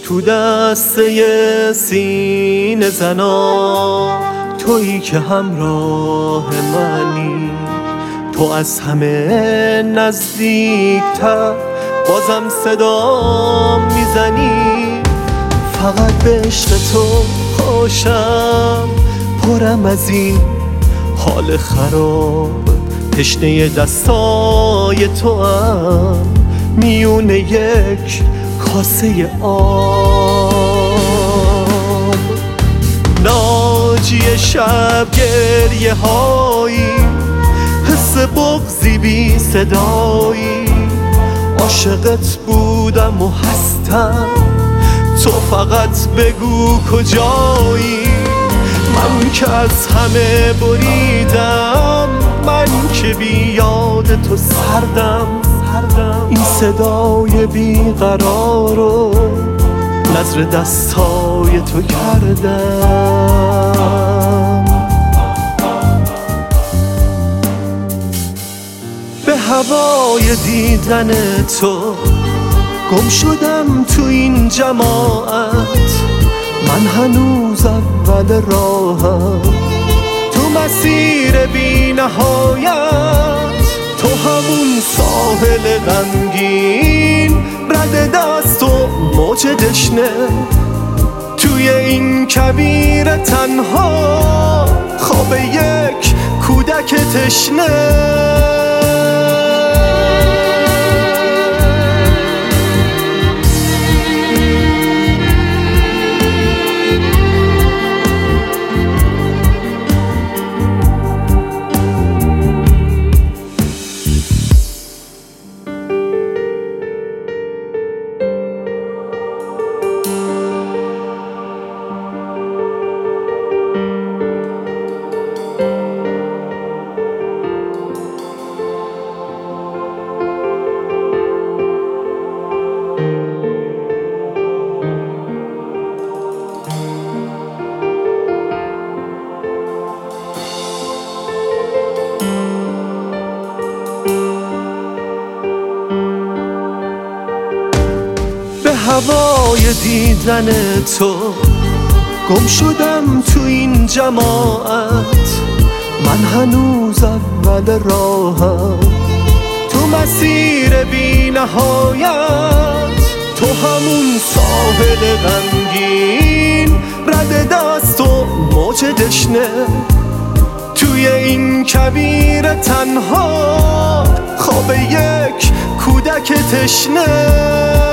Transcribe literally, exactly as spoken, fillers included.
تو دسته سینه زنا، تویی که همراه منی. تو از همه نزدیکتر بازم صدا میزنی. فقط به عشق تو خوشم، پرم از این حال خراب. تشنه دستای تو هم میونه یک کاسه آب. ناجی شب گریه هایی، حس بغضی بی صدایی. عاشقت بودم و هستم، تو فقط بگو کجایی. من که از همه بریدم، من که بی یاد تو سردم. این صدای بیقرار رو نظر دستای تو کردم. به هوای دیدن تو گم شدم تو این جماعت. من هنوز اول راهم تو مسیر بی نهایت. تو همون ساحل غمگین، رد دست و موج دشنه. توی این کویر تنها، خواب یک کودک تشنه. هوای دیدن تو گم شدم تو این جماعت. من هنوز اول راهم تو مسیر بی نهایت. تو همون ساحل غمگین، رد دست و موج دشنه. توی این کویر تنها، خواب یک کودک تشنه.